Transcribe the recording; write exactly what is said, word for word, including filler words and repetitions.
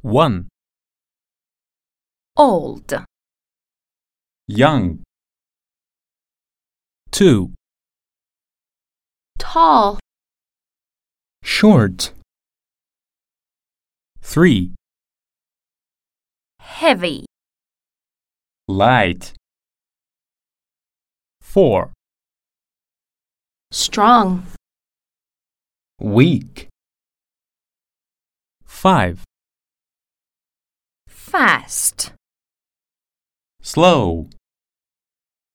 one. Old. Young. two. Tall. Short. three. Heavy. Light. four. Strong. Weak. five. Fast. Slow.